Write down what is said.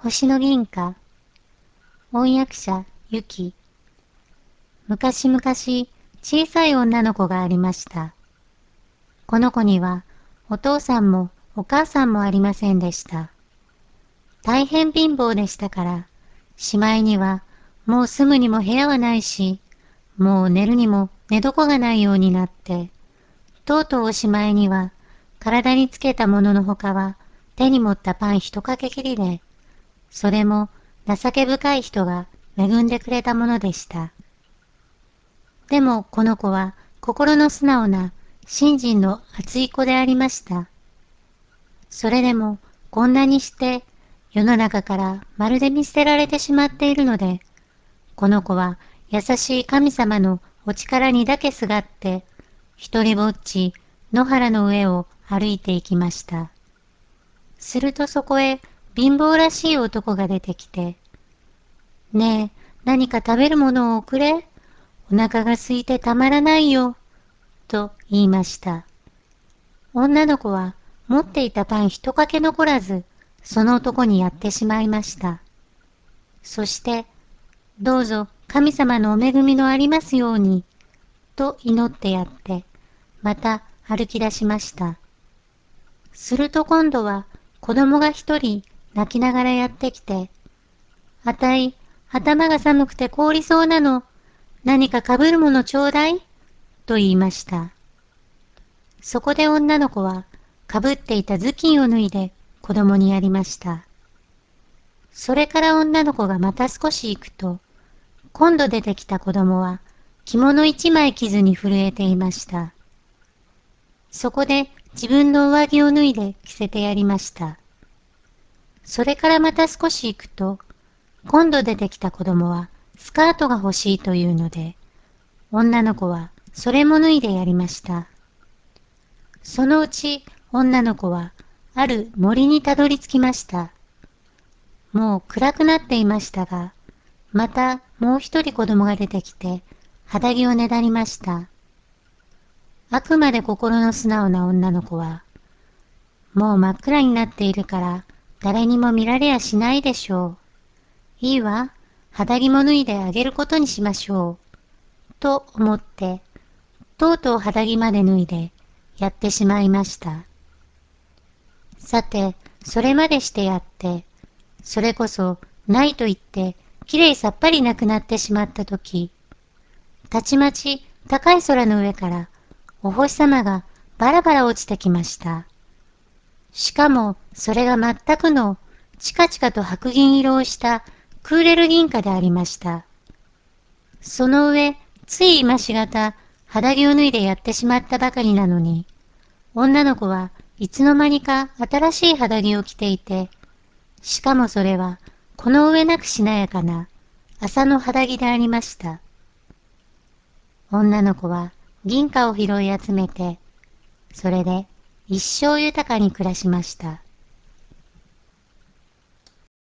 星の銀貨。翻訳者、ゆき。昔々、小さい女の子がありました。この子には、お父さんもお母さんもありませんでした。大変貧乏でしたから、しまいには、もう住むにも部屋はないし、もう寝るにも寝床がないようになって、とうとうおしまいには、体につけたもののほかは、手に持ったパン一かけきりで、それも情け深い人が恵んでくれたものでした。でもこの子は心の素直な信心の厚い子でありました。それでもこんなにして世の中からまるで見捨てられてしまっているので、この子は優しい神様のお力にだけすがって、一りぼっち野原の上を歩いていきました。するとそこへ貧乏らしい男が出てきて、ねえ、何か食べるものをおくれ。お腹が空いてたまらないよ。と言いました。女の子は持っていたパン一かけ残らず、その男にやってしまいました。そして、どうぞ神様のお恵みのありますように、と祈ってやって、また歩き出しました。すると今度は子供が一人泣きながらやってきて、あたい、頭が寒くて凍りそうなの。何かかぶるものちょうだいと言いました。そこで女の子はかぶっていた頭巾を脱いで子供にやりました。それから女の子がまた少し行くと、今度出てきた子供は着物一枚着ずに震えていました。そこで自分の上着を脱いで着せてやりました。それからまた少し行くと、今度出てきた子供はスカートが欲しいというので、女の子はそれも脱いでやりました。そのうち女の子はある森にたどり着きました。もう暗くなっていましたが、またもう一人子供が出てきて、肌着をねだりました。あくまで心の素直な女の子は、もう真っ暗になっているから誰にも見られやしないでしょう。いいわ、肌着も脱いであげることにしましょう。と思って、とうとう肌着まで脱いでやってしまいました。さて、それまでしてやって、それこそないと言ってきれいさっぱりなくなってしまったとき、たちまち高い空の上からお星様がバラバラ落ちてきました。しかもそれが全くのチカチカと白銀色をしたクーレル銀貨でありました。その上、つい今しがた肌着を脱いでやってしまったばかりなのに、女の子はいつの間にか新しい肌着を着ていて、しかもそれはこの上なくしなやかな麻の肌着でありました。女の子は銀貨を拾い集めて、それで一生豊かに暮らしました。